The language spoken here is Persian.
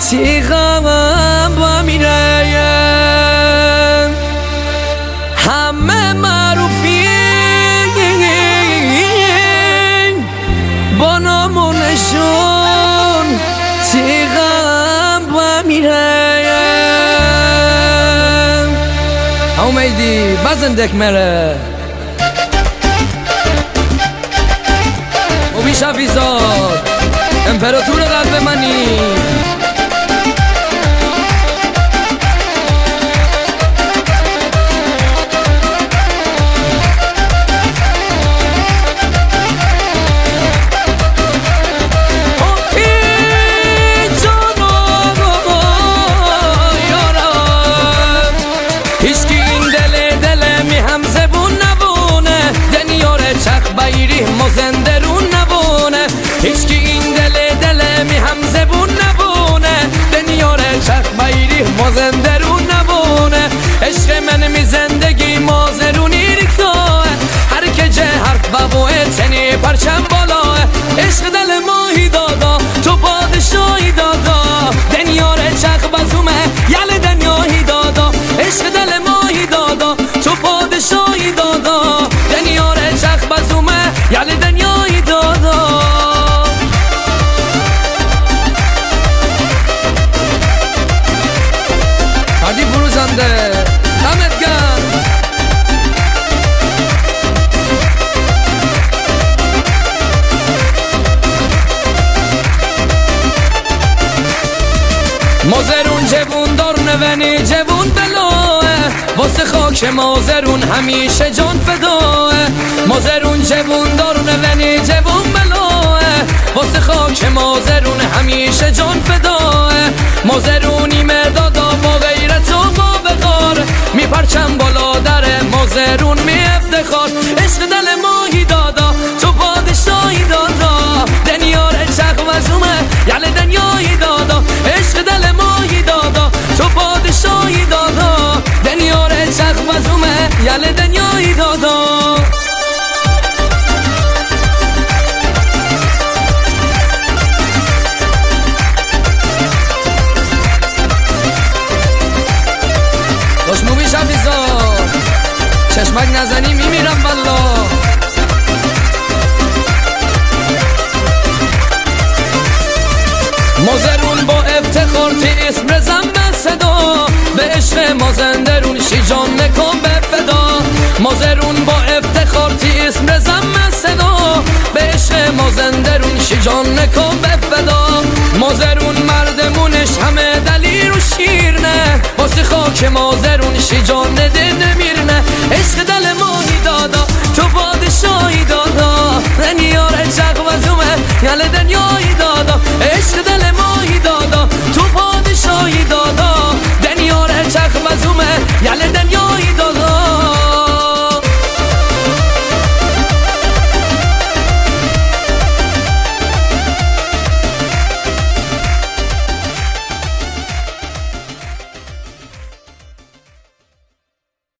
تیغم با میره همه معروفی با نامونشون تیغم با میره امیدی بزندک مره اوبی شفیزاد امپراتور قلب منی مازندرون نبونه هیچکی این دل می هم زبون نبونه دنیار چخ بیری مازندرون نبونه عشق من می زندگی مازرونی ریختاه هر که جه حرف بابوه تنی پرچم بالاه عشق دل ماهی دادا تو پادشاهی دادا دنیار چخ بزومه یل دنیاهی دادا عشق دل ماهی دادا تو پادشاهی دادا دنیار چخ بزومه یل دنیایی دادا هردی فروزنده دمت گرم مازرون جوون دار نونی جوون بلوه واسه خاک مازرون همیشه جان فداه مازرون جوون دار نونی جوون بلوه واسه خاک مازرون همیشه جان فداه مازرونی مدادا با غیرت و با وقار می پرچم بالا در مازرون می افتخار عشق دل ماهی دادا تو پادشاهی دادا دنیار چخ وزومه یل دنیایی دادا عشق دل ماهی دادا تو پادشاهی دادا دنیار چخ وزومه یل دنیایی دادا چشمک نزنی میمیرم والله مازرون با افتخار تی اسم رزم به صدا به عشق مازندرون شیجان نکن به فدا مازرون با افتخار تی اسم رزم به صدا به عشق مازندرون شیجان نکن به فدا مازرون